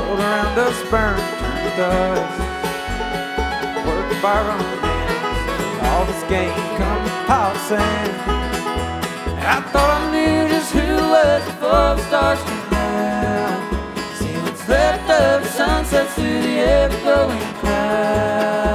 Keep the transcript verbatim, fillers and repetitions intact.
world around us burns, turns to dust. Worked by our own hands, all this gain comes tossing. I thought I knew just who was before the stars came out. See what's left of the sunsets through the ever-glowing clouds.